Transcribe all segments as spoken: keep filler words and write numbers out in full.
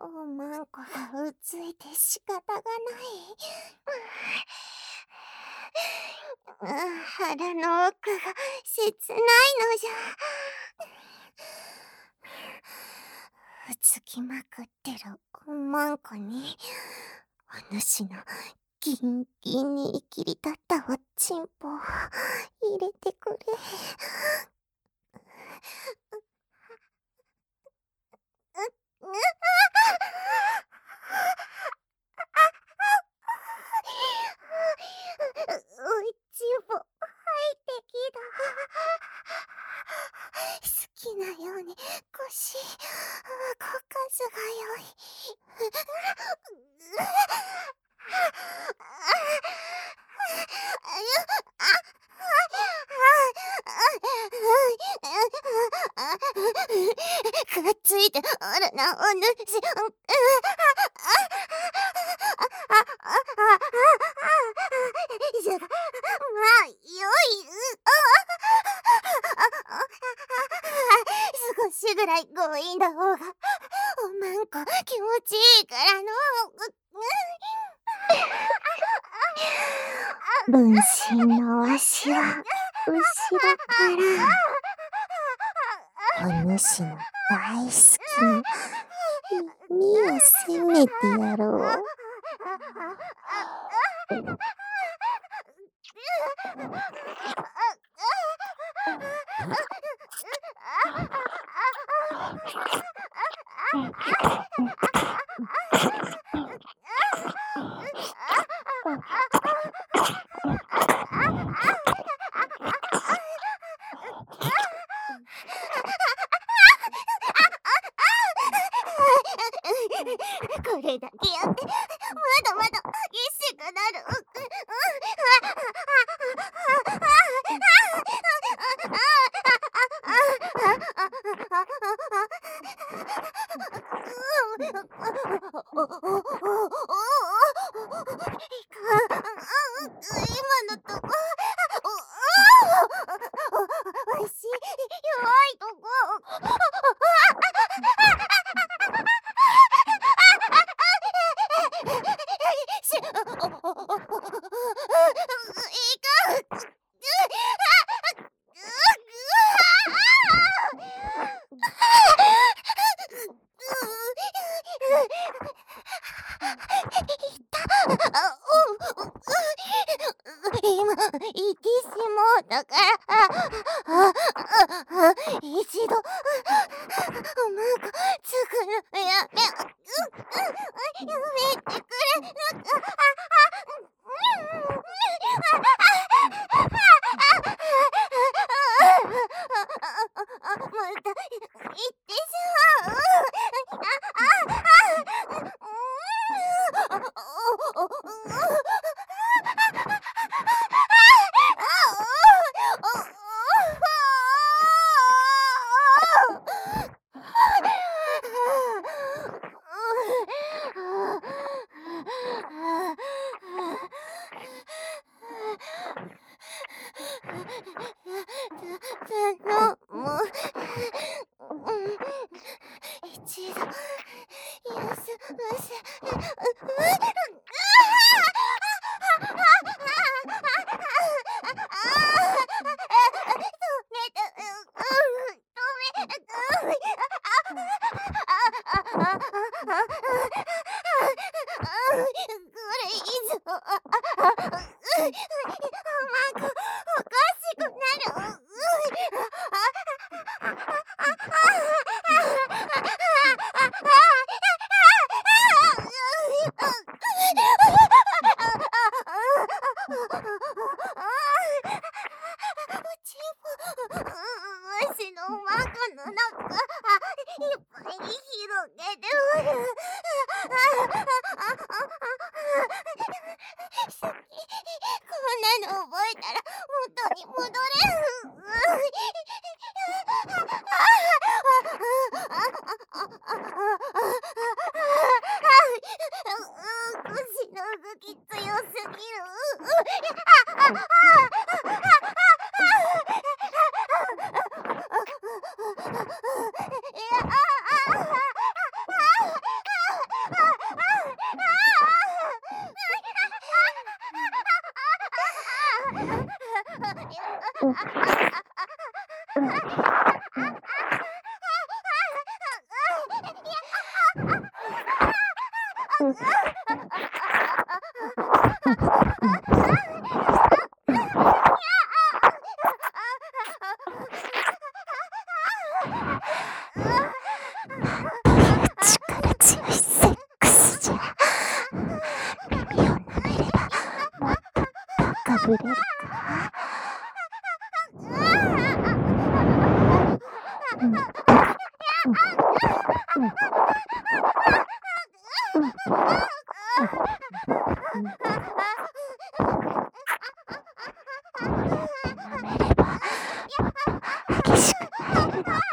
おまんこがうついて仕方がない。うう腹の奥が切ないのじゃ。うつきまくってるおまんこに、お主のギンギンに切り立ったおちんぽを入れてくれ。う、う、う、おちんぽ入ってきた。好きなように腰動かすがよい。くっついておるなお主。じゃがまあよい。少しぐらい強引だ方がおまんこ気持ちいいからのう。分身のわしは後ろからお主の大好きな耳を攻めてやろう。これだけやってまだまだ激しくなる。今のとこわし弱いとこ。しいかん。今行きしもうだから一度おまんこつくのやめやめてくれ。また行ってしまう。頼む。一度休ませ。これ以上おまんこおかしくなる。わしのおまんこの中いっぱいに広げておる。さっきこんなの覚えたら元に戻れん。腰の動き強すぎる。 力強いセックスじゃ。耳を舐めればもっと高ぶれるか。舐めれば激しくなれるの。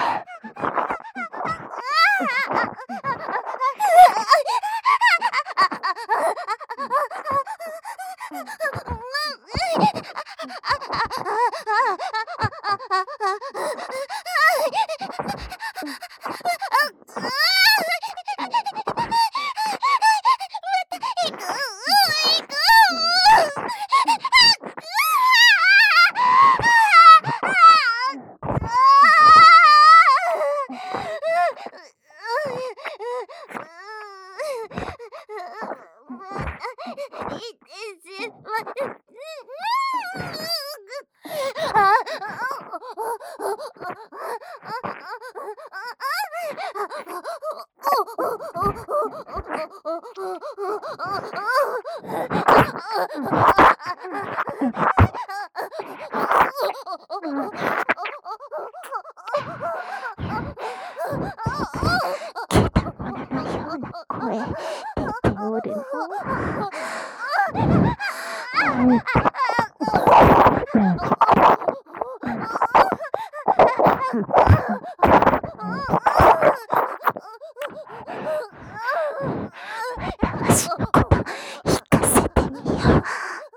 私のこと聞かせてみよう。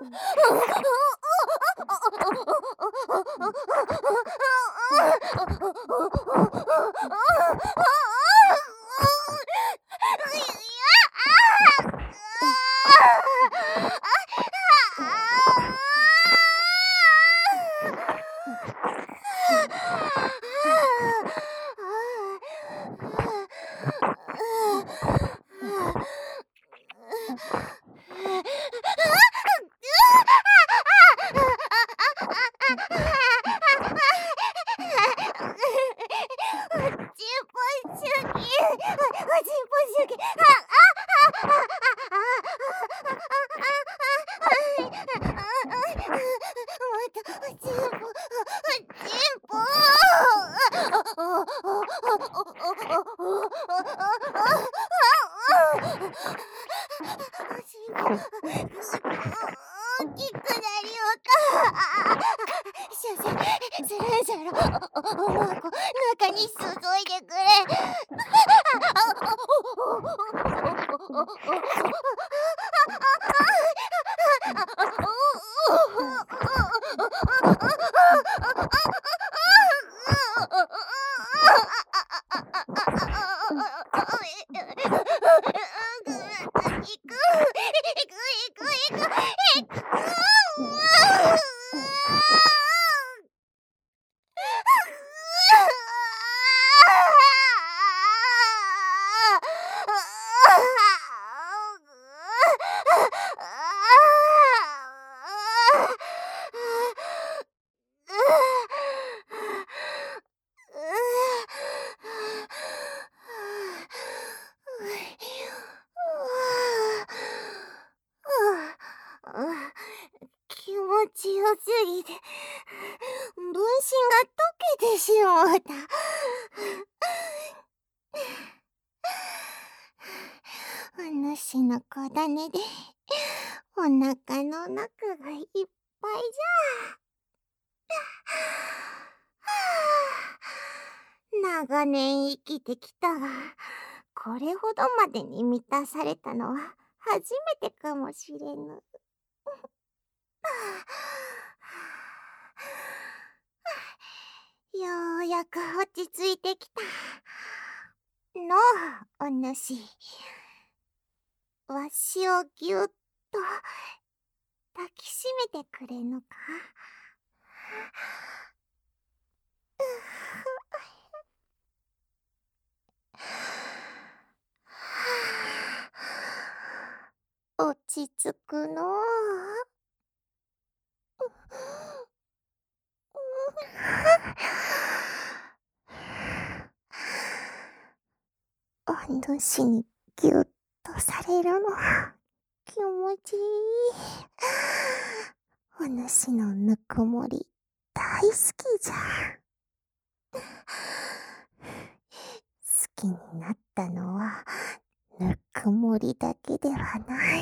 大きくなりようか。先生、そろそろおまこ中に注いでくれ。気持ちよすぎて分身が溶けてしもうた。お主の小種でお腹の中がいっぱいじゃ。長年生きてきたが、これほどまでに満たされたのは初めてかもしれぬ。ようやく落ち着いてきた。のう、お主。わしをぎゅっと抱きしめてくれぬか。 落ち着くのう。お主にぎゅっとされるの気持ちいい。お主のぬくもり大好きじゃ。好きになったのはぬくもりだけではない。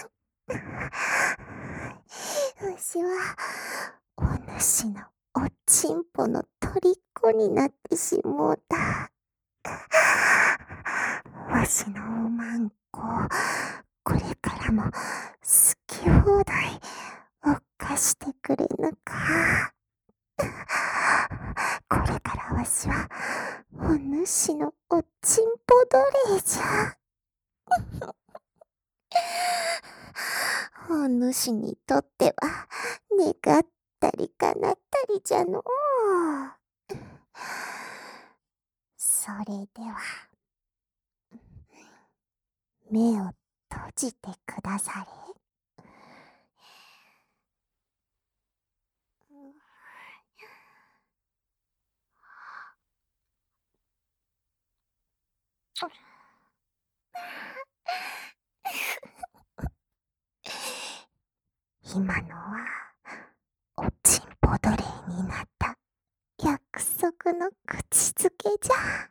わしはお主のおちんぽの虜になってしもうた。わしのおまんこ、これからも好き放題おっかしてくれぬか。これからわしはお主のおちんぽ奴隷じゃ。お主にとっては願ったり叶ったりじゃのう。それでは目を閉じてくだされ。今のはおちんぽ奴隷になった約束の口づけじゃ。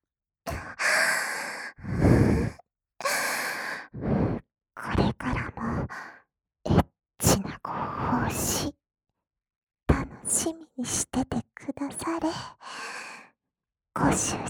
これからもエッチなご奉仕楽しみにしててくだされ。ご主